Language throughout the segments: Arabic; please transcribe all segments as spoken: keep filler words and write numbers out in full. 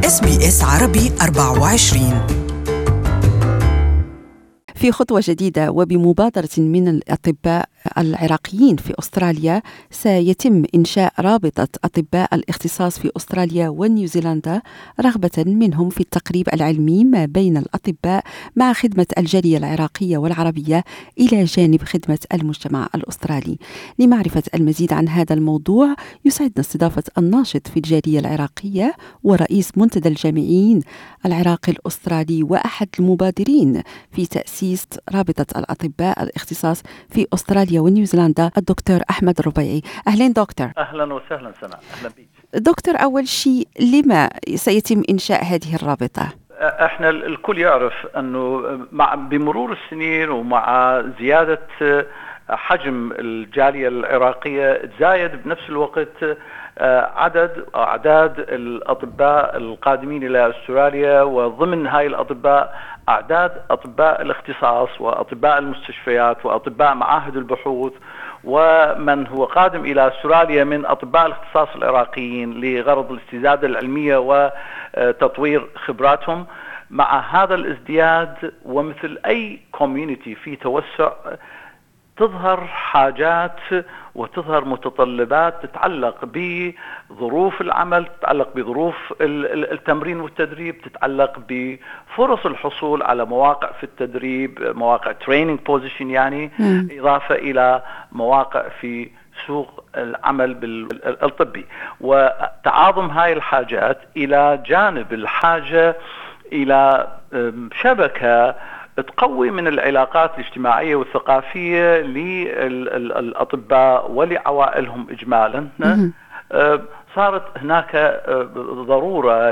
إس بي إس عربي أربعة وعشرين. في خطوة جديدة وبمبادرة من الأطباء العراقيين في أستراليا، سيتم إنشاء رابطة أطباء الاختصاص في أستراليا ونيوزيلندا، رغبة منهم في التقريب العلمي ما بين الأطباء مع خدمة الجالية العراقية والعربية إلى جانب خدمة المجتمع الأسترالي. لمعرفة المزيد عن هذا الموضوع يسعدنا استضافة الناشط في الجالية العراقية ورئيس منتدى الجامعيين العراقي الأسترالي وأحد المبادرين في تأسيس رابطة الأطباء الاختصاص في أستراليا ونيوزيلندا، الدكتور أحمد الربيعي. أهلا دكتور. أهلا وسهلا سناء. أهلا بك دكتور. أول شيء، لما سيتم إنشاء هذه الرابطة؟ احنا الكل يعرف أنه مع بمرور السنين ومع زيادة حجم الجالية العراقية تزايد بنفس الوقت عدد أعداد الأطباء القادمين إلى أستراليا، وضمن هاي الأطباء أعداد أطباء الاختصاص وأطباء المستشفيات وأطباء معاهد البحوث ومن هو قادم إلى أستراليا من أطباء الاختصاص العراقيين لغرض الاستزادة العلمية وتطوير خبراتهم. مع هذا الازدياد ومثل أي كوميونيتي في توسع تظهر حاجات وتظهر متطلبات تتعلق بظروف العمل، تتعلق بظروف التمرين والتدريب، تتعلق بفرص الحصول على مواقع في التدريب، مواقع تريننج بوزيشن يعني، م. إضافة إلى مواقع في سوق العمل الطبي. وتعاظم هاي الحاجات إلى جانب الحاجة إلى شبكة تقوي من العلاقات الاجتماعية والثقافية للأطباء ولعوائلهم إجمالا، صارت هناك ضرورة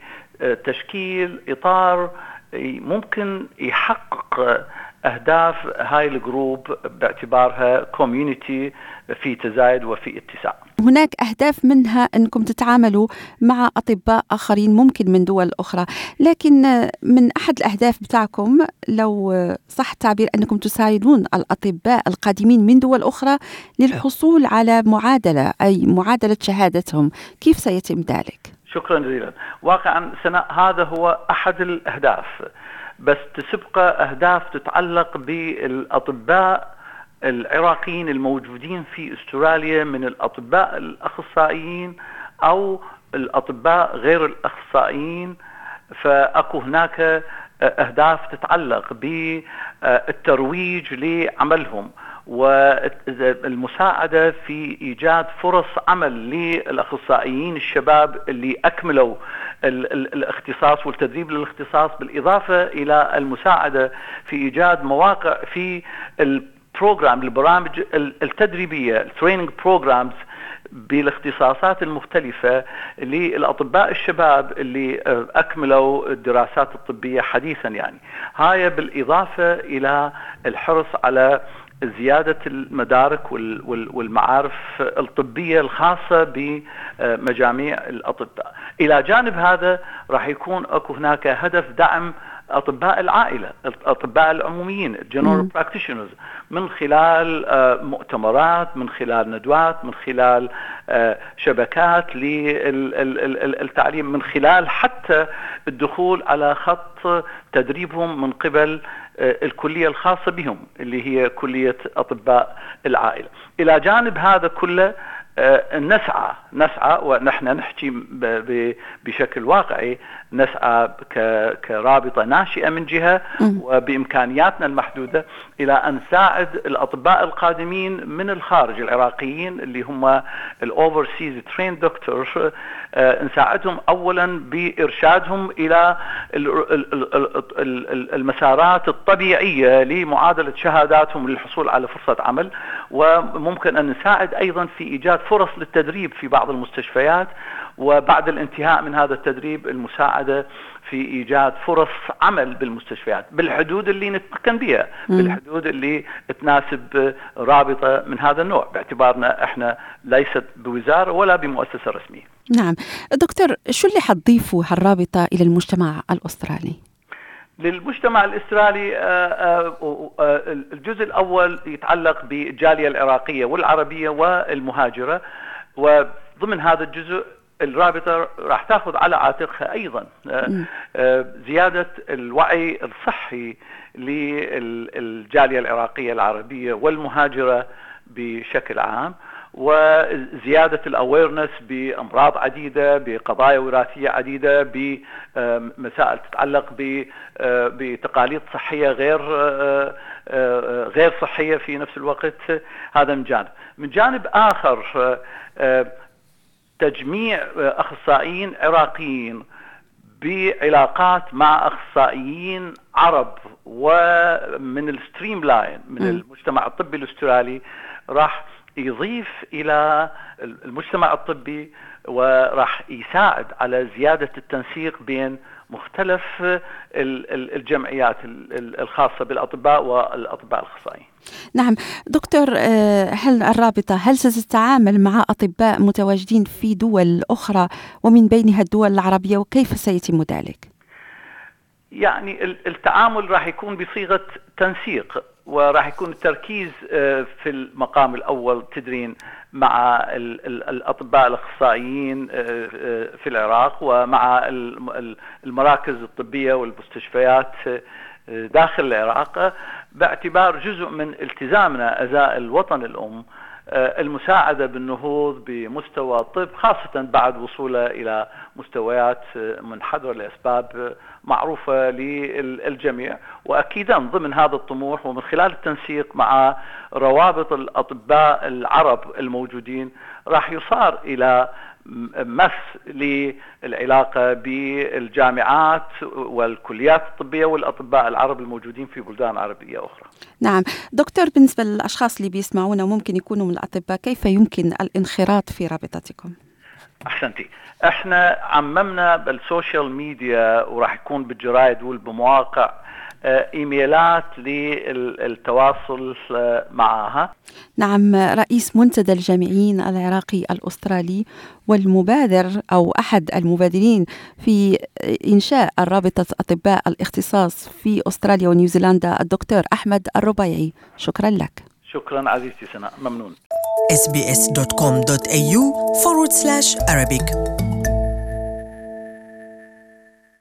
لتشكيل إطار ممكن يحقق أهداف هاي الجروب باعتبارها كوميونيتي في تزايد وفي اتساع. هناك أهداف منها أنكم تتعاملوا مع أطباء آخرين ممكن من دول أخرى، لكن من أحد الأهداف بتاعكم لو صح التعبير أنكم تساعدون الأطباء القادمين من دول أخرى للحصول على معادلة، أي معادلة شهادتهم. كيف سيتم ذلك؟ شكرا جزيلا. واقعا سناء هذا هو أحد الأهداف، بس تسبق أهداف تتعلق بالأطباء العراقيين الموجودين في أستراليا من الأطباء الأخصائيين أو الأطباء غير الأخصائيين. فأكو هناك أهداف تتعلق بالترويج لعملهم والمساعدة في إيجاد فرص عمل للأخصائيين الشباب اللي أكملوا الاختصاص والتدريب للاختصاص، بالإضافة إلى المساعدة في إيجاد مواقع في البروجرام البرامج التدريبية التريننج بروجرامز بالاختصاصات المختلفة للأطباء الشباب اللي أكملوا الدراسات الطبية حديثا. يعني هاي بالإضافة إلى الحرص على زيادة المدارك والمعارف الطبية الخاصة بمجاميع الأطباء. إلى جانب هذا راح يكون أكو هناك هدف دعم أطباء العائلة، الأطباء العموميين الجنرال براكتيشنرز، من خلال مؤتمرات، من خلال ندوات، من خلال شبكات للتعليم، من خلال حتى الدخول على خط تدريبهم من قبل الكلية الخاصة بهم اللي هي كلية أطباء العائلة. إلى جانب هذا كله نسعى نسعى ونحن نحكي بشكل واقعي، نسعى كرابطة ناشئة من جهة وبإمكانياتنا المحدودة إلى أن نساعد الأطباء القادمين من الخارج العراقيين اللي هم الأوفرسيز ترين دكتور، نساعدهم أولا بإرشادهم إلى المسارات الطبيعية لمعادلة شهاداتهم للحصول على فرصة عمل، وممكن أن نساعد أيضا في إيجاد فرص للتدريب في بعض المستشفيات، وبعد الانتهاء من هذا التدريب المساعدة في إيجاد فرص عمل بالمستشفيات بالحدود اللي نتمكن بها، بالحدود اللي تناسب رابطة من هذا النوع، باعتبارنا احنا ليست بوزارة ولا بمؤسسة رسمية. نعم دكتور، شو اللي حتضيفوا هالرابطة إلى المجتمع الأسترالي؟ للمجتمع الأسترالي الجزء الأول يتعلق بالجالية العراقية والعربية والمهاجرة، وضمن هذا الجزء الرابطة راح تأخذ على عاتقها أيضا زيادة الوعي الصحي للجالية العراقية العربية والمهاجرة بشكل عام، وزيادة الأويرنس بأمراض عديدة، بقضايا وراثية عديدة، بمسائل تتعلق بتقاليد صحية غير غير صحية في نفس الوقت. هذا من جانب. من جانب آخر تجميع أخصائيين عراقيين بعلاقات مع أخصائيين عرب ومن الستريم لاين من المجتمع الطبي الأسترالي راح يضيف إلى المجتمع الطبي وراح يساعد على زيادة التنسيق بين مختلف الجمعيات الخاصة بالأطباء والأطباء الأخصائيين. نعم دكتور، هل الرابطة هل ستتعامل مع أطباء متواجدين في دول أخرى ومن بينها الدول العربية، وكيف سيتم ذلك؟ يعني التعامل راح يكون بصيغة تنسيق، وراح يكون التركيز في المقام الأول تدرين مع الأطباء الأخصائيين في العراق ومع المراكز الطبية والمستشفيات داخل العراق، باعتبار جزء من التزامنا أزاء الوطن الأم المساعدة بالنهوض بمستوى الطب، خاصة بعد وصوله إلى مستويات منحدرة لأسباب معروفة للجميع. وأكيدا ضمن هذا الطموح ومن خلال التنسيق مع روابط الأطباء العرب الموجودين راح يصار إلى مس للعلاقة بالجامعات والكليات الطبية والأطباء العرب الموجودين في بلدان عربية أخرى. نعم دكتور، بالنسبة للأشخاص اللي بيسمعونا ممكن يكونوا من الأطباء، كيف يمكن الانخراط في رابطتكم؟ أحسنتي. احنا عممنا بالسوشيال ميديا وراح يكون بالجرايد والبمواقع إيميلات للتواصل معها. نعم، رئيس منتدى الجامعيين العراقي الأسترالي والمبادر أو أحد المبادرين في إنشاء رابطة أطباء الاختصاص في أستراليا ونيوزيلندا الدكتور أحمد الربيعي، شكرا لك. شكرا عزيزتي سناء، ممنون. إس بي إس دوت كوم دوت إيه يو forward slash Arabic